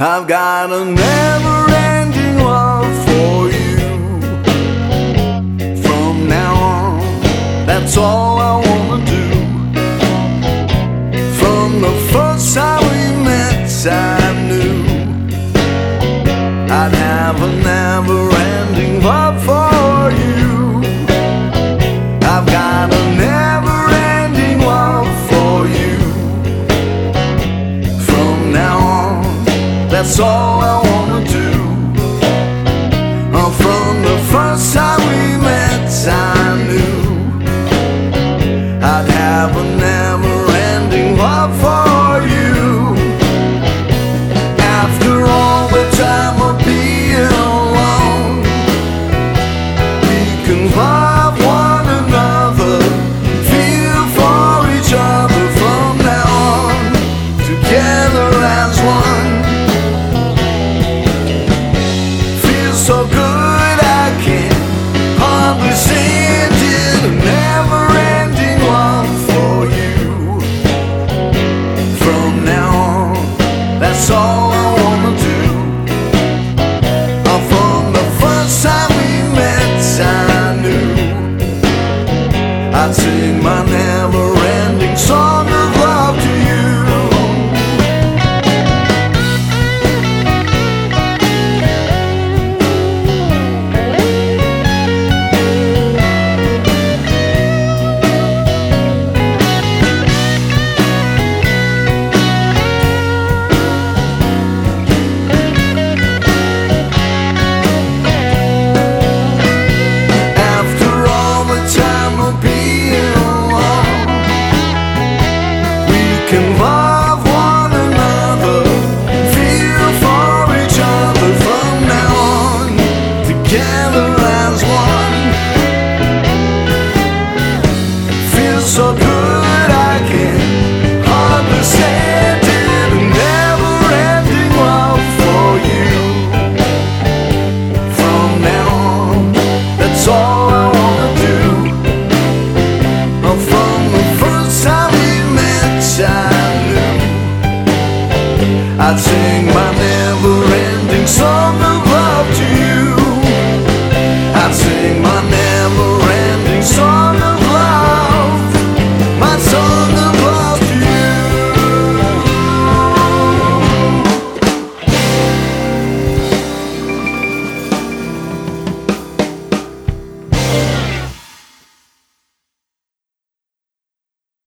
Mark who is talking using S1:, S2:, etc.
S1: I've got a never-ending love for you. From now on, that's all I wanna do. From the first time we met, I knew I'd have a never-ending love for you. I've got a never-ending love for you. From now on, that's all I wanna do. From the first time we met, I knew I'd have a never-ending love for you. After all the time of being alone, we can love one another, feel for each other from now on, together as one. Feels so good I can't hardly stand it. A never-ending love for you. From now on, that's all I wanna do. From the first time we met, I knew I'd sing my never-ending song of love to you. Can love one another, feel for each other from now on, together as one. Feels so good I can hardly stand it. A never-ending love for you. From now on, that's all I wanna do. From the first time we met, I knew I'd say